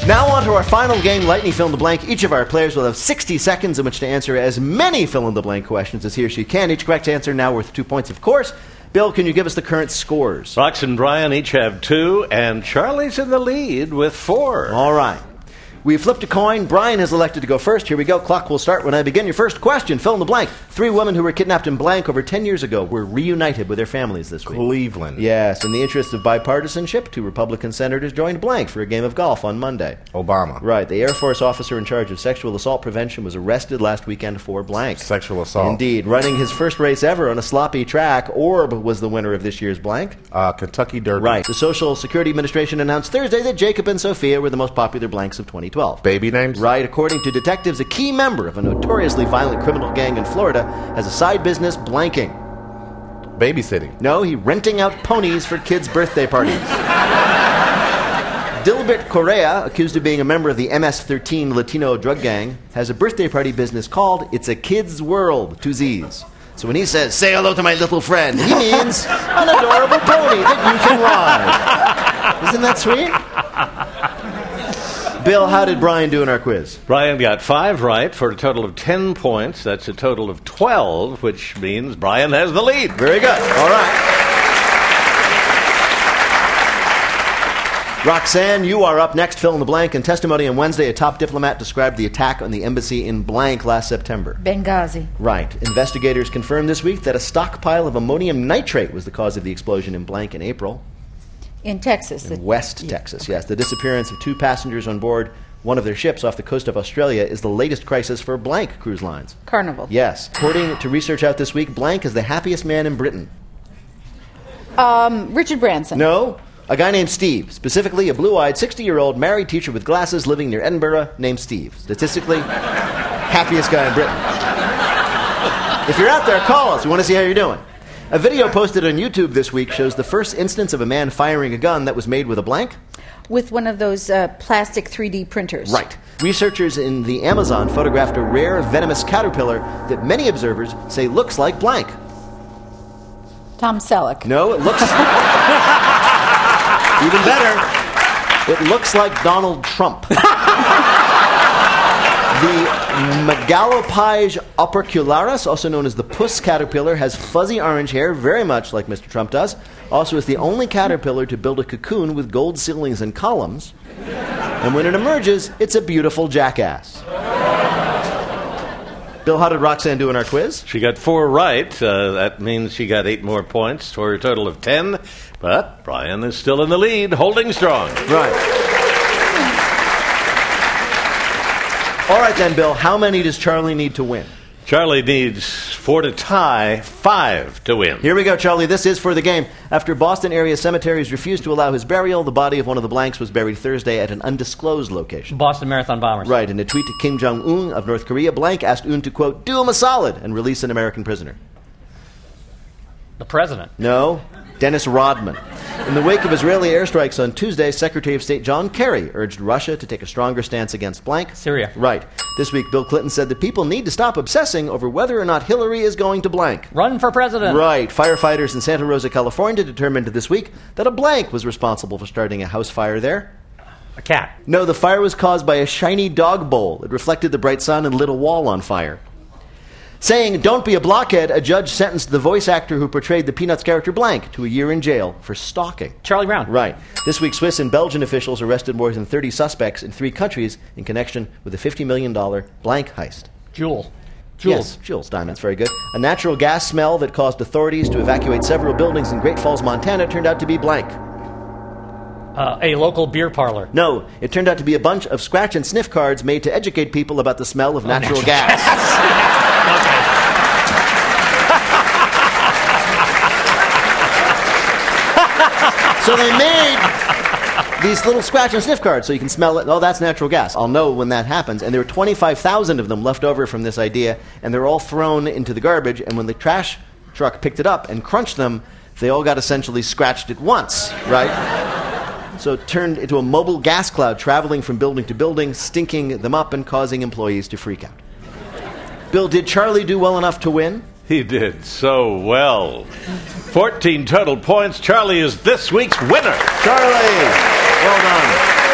Now on to our final game, Lightning Fill in the Blank. Each of our players will have 60 seconds in which to answer as many fill-in-the-blank questions as he or she can. Each correct answer now worth 2 points, of course. Bill, can you give us the current scores? Rox and Brian each have 2, and Charlie's in the lead with 4. All right. We flipped a coin. Brian has elected to go first. Here we go. Clock will start when I begin. Your first question, fill in the blank. 3 women who were kidnapped in blank over 10 years ago were reunited with their families this week. Cleveland. Yes, in the interest of bipartisanship, 2 Republican senators joined blank for a game of golf on Monday. Obama. Right. The Air Force officer in charge of sexual assault prevention was arrested last weekend for blank. Sexual assault. Indeed. Running his first race ever on a sloppy track, Orb was the winner of this year's blank. Kentucky Derby. Right. The Social Security Administration announced Thursday that Jacob and Sophia were the most popular blanks of 2012. Baby names? Right. According to detectives, a key member of a notoriously violent criminal gang in Florida has a side business blanking. Babysitting. No, he renting out ponies for kids' birthday parties. Dilbert Correa, accused of being a member of the MS-13 Latino drug gang, has a birthday party business called It's a Kid's World, 2 Z's. So when he says, say hello to my little friend, he means an adorable pony that you can ride. Isn't that sweet? Bill, how did Brian do in our quiz? Brian got 5 right for a total of 10 points. That's a total of 12, which means Brian has the lead. Very good. All right. Roxanne, you are up next. Fill in the blank. In testimony on Wednesday, a top diplomat described the attack on the embassy in blank last September. Benghazi. Right. Investigators confirmed this week that a stockpile of ammonium nitrate was the cause of the explosion in blank in April. In Texas. In West Texas, yes. The disappearance of 2 passengers on board one of their ships off the coast of Australia is the latest crisis for blank cruise lines. Carnival. Yes. According to research out this week, blank is the happiest man in Britain. Richard Branson. No. A guy named Steve. Specifically, a blue-eyed 60-year-old married teacher with glasses living near Edinburgh named Steve. Statistically, happiest guy in Britain. If you're out there, call us. We want to see how you're doing. A video posted on YouTube this week shows the first instance of a man firing a gun that was made with a blank. With one of those plastic 3D printers. Right. Researchers in the Amazon photographed a rare venomous caterpillar that many observers say looks like blank. Tom Selleck. No, it looks... Even better, it looks like Donald Trump. The Megalopyge opercularis, also known as the puss caterpillar, has fuzzy orange hair, very much like Mr. Trump does. Also, is the only caterpillar to build a cocoon with gold ceilings and columns. And when it emerges, it's a beautiful jackass. Bill, how did Roxanne do in our quiz? She got 4 right. That means she got 8 more points for a total of 10. But Brian is still in the lead, holding strong. Right. All right, then, Bill, how many does Charlie need to win? Charlie needs 4 to tie, 5 to win. Here we go, Charlie. This is for the game. After Boston area cemeteries refused to allow his burial, the body of one of the blanks was buried Thursday at an undisclosed location. Boston Marathon bombers. Right. In a tweet to Kim Jong-un of North Korea, blank asked Un to, quote, do him a solid and release an American prisoner. The president. No. Dennis Rodman. In the wake of Israeli airstrikes on Tuesday, Secretary of State John Kerry urged Russia to take a stronger stance against blank. Syria. Right. This week, Bill Clinton said that people need to stop obsessing over whether or not Hillary is going to blank. Run for president. Right. Firefighters in Santa Rosa, California determined this week that a blank was responsible for starting a house fire there. A cat. No, the fire was caused by a shiny dog bowl. It reflected the bright sun and lit a wall on fire. Saying, don't be a blockhead, a judge sentenced the voice actor who portrayed the Peanuts character blank to a year in jail for stalking. Charlie Brown. Right. This week, Swiss and Belgian officials arrested more than 30 suspects in 3 countries in connection with a $50 million blank heist. Jules. Yes, Jules Diamonds, very good. A natural gas smell that caused authorities to evacuate several buildings in Great Falls, Montana turned out to be blank. A local beer parlor. No, it turned out to be a bunch of scratch and sniff cards made to educate people about the smell of natural gas. So they made these little scratch and sniff cards so you can smell it. Oh, that's natural gas. I'll know when that happens. And there were 25,000 of them left over from this idea, and they're all thrown into the garbage. And when the trash truck picked it up and crunched them, they all got essentially scratched at once, right? So it turned into a mobile gas cloud traveling from building to building, stinking them up and causing employees to freak out. Bill, did Charlie do well enough to win? He did so well. 14 total points. Charlie is this week's winner. Charlie, well done.